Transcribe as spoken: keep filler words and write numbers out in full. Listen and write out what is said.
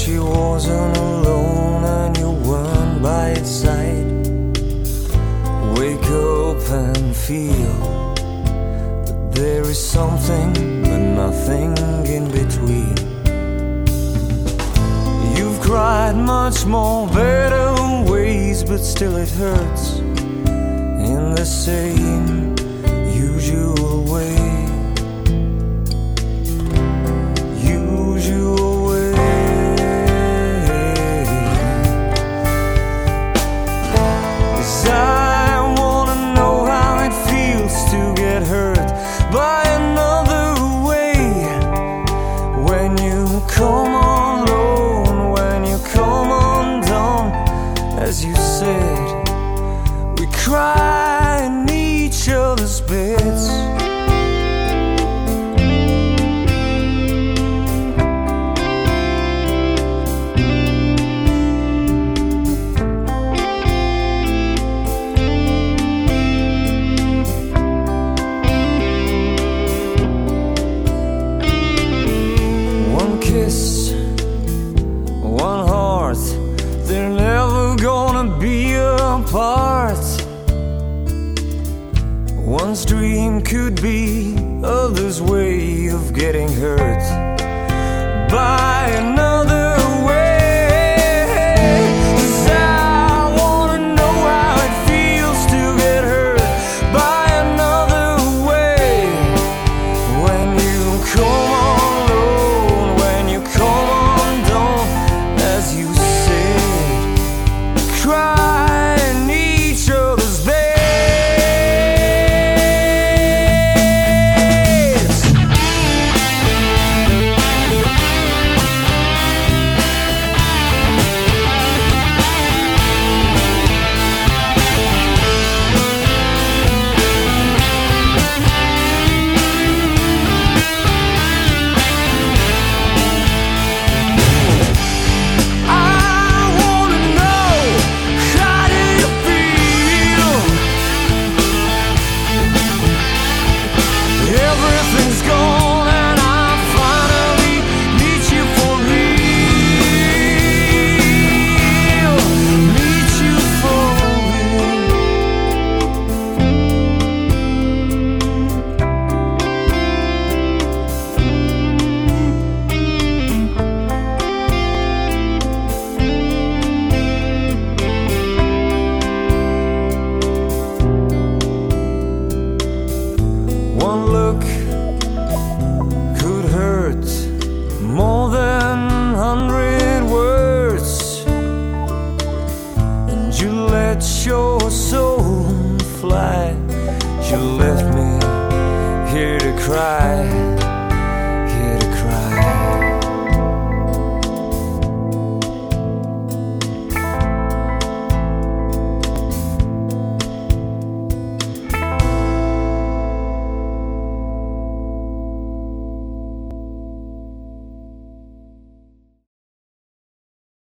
she wasn't alone and you weren't by its side. Wake up and feel that there is something but nothing in between. You've cried much more better ways, but still it hurts in the same usual way. Usual way. 'Cause I wanna know how it feels to get hurt by another way. When you come on alone, when you come undone, as you said, we cry in each other's beds. One kiss, one heart, they're never gonna be apart. One's dream could be others' way of getting hurt.